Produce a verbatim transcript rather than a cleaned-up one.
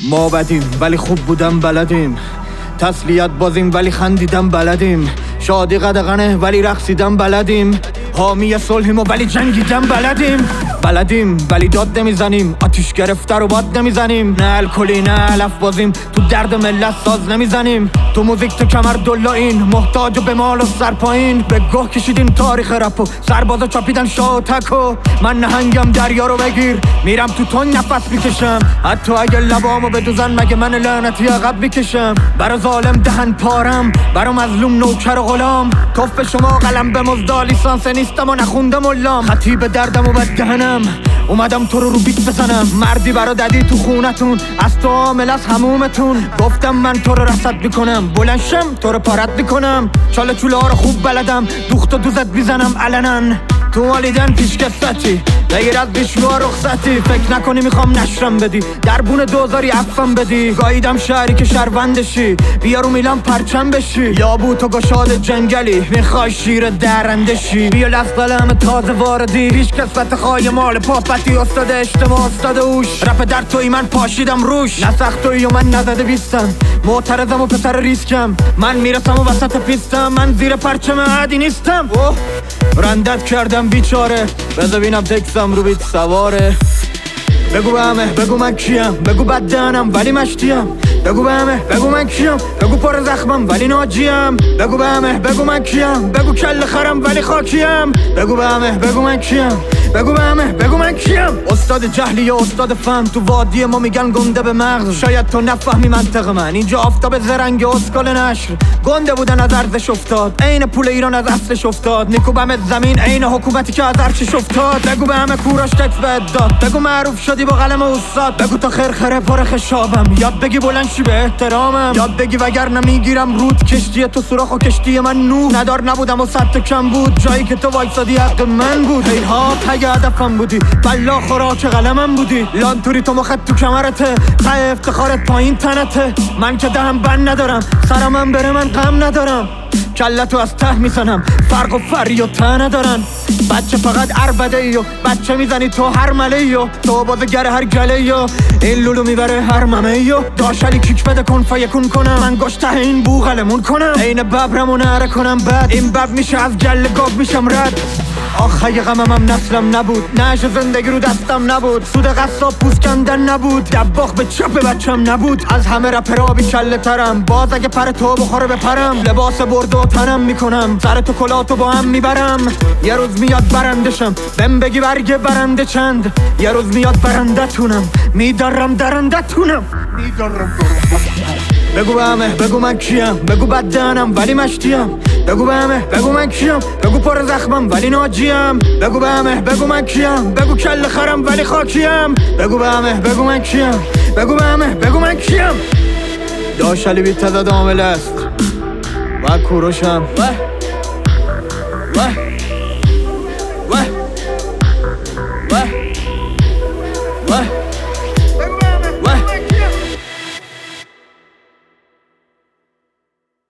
ما بدیم ولی خوب بودم بلدیم، تسلیت بازیم ولی خندیدم بلدیم، شادی قدغنه ولی رقصیدم بلدیم، حامی صلحیم و ولی جنگیدم بلدیم. بلدیم ولی داد نمیزنیم، آتیش گرفته رو باد نمیزنیم، نه الکلی نه علف بازیم، تو درد ملت ساز نمیزنیم، تو موزیک تو کمر دلا این محتاج و به مال و سر پایین، به گوه کشیدیم تاریخ رپو سربازا چاپیدن شاه و تکو. من نهنگم دریا رو بگیر، میرم تو تون نفس میکشم، حتی اگه لبامو بدوزن مگه من لعنتی عقب میکشم. برا ظالم دهن پارم، برا مظلوم نوکر و غلام، توف شما قلم به مزدا لیسانس نیستم و نخوندم علام، خطیب دردم و بد دهنم اومدم تو رو رو بیت بزنم. مردی برا ددی تو خونتون، از تو عامل از همومتون، گفتم من تو رو رصد میکنم، بلنشم تو رو پارت میکنم، چاله چوله ها رو خوب بلدم، دوخت و دوزت میزنم علنن. تو والیدن پیش کستی بگیر از بیشوا رخصتی، فکر نکنی میخوام نشرم بدی، دربون دوزاری افم بدی، گاییدم شهری که شهروندشی، بیا رو میلان پرچم بشی، یا بو تو گشاد جنگلی میخوای شیر درندشی، بیا لز قلم تازه واردی، پیش کسفت خواهی مال پاپتی، استاد اجتماع استاد اوش، رپ در توی من پاشیدم روش، نسخت توی و من نزده بیستم، معترضم و پسر ریسکم، من میرسم و وسط پیستم، من زیر پرچم عادی نیستم. اوه رندت کردم بیچاره، بذار بینم تکسم رو بیت سواره. بگو به همه بگو من کیم، بگو بد دهنم ولی مشتیم، بگو به همه بگو من کیم، بگو پر زخمم ولی ناجیم، بگو به همه بگو من کیم، بگو کل خرم ولی خاکیم، بگو به همه بگو من کیم، بگو به همه بگو من کیم. استاد جهلی یا استاد فهم، تو وادی ما میگن گنده به مغز، شاید تو نفهمی منطق من، اینجا آفتاب زرنگ اسکال نشر، گنده بودن از ارزش افتاد، عین پول ایران از اصلش افتاد، نیکوبمت زمین عین حکومتی که از ارچش افتاد، بگو به همه کوراش تکس به داد، بگو معروف شدی با قلم استاد، بگو تا خرخره پر خشابم، یاد بگی بلند شی به احترامم، یاد بگی وگرنه میگیرم رود، کشتی تو سوراخ و کشتی من نو ندار نبودم و صد کم بود، جایی که تو وایسادی حق من بود، هی ها پگه هدفم بودی، بلا خوراک قلمم بودی، لانتوری تو مخت تو کمرته، ته افتخارت پایین تنته، من که دهم بند ندارم، سرمم بره من غم ندارم، کلتو از ته میزنم، فرق و فری و ته ندارن، بچه فقط عربده ایو، بچه میزنی تو هر مله ایو، تو بازگر هر گله ایو، این لولو میبره هر ممه ایو، داشلی کیک بده کن فیکون کنم، من گوش ته این بوغلمون کنم، این ببرمو نره کنم بعد، این بب میشه از گل گاب میشم رد. آخه غممم نسلم نبود، نعش زندگی رو دستم نبود، سود قصاب پوست کندن نبود، دباغ به چپ بچم نبود، از همه رپرها بی کله ترم، باز اگه پر تو بخوره بپرم، لباس برد و تنم میکنم، سر تو کلاتو با هم میبرم، یه روز میاد برندشم، بهم بگی برگ برنده چند، یه روز میاد برنده تونم، میدارم درنده تونم، میدارم بگو به همه بگو من کیم، بگو بد دهنم ولی مشتیم، بگو به همه بگو من کیم، بگو پر زخمم ولی ناجیم، بگو به همه بگو من کیم، بگو کل خرم ولی خاکیم، بگو به همه بگو من کیم، بگو به همه بگو من کیم. داشلی بیت تزد عامل است و کوروشم و و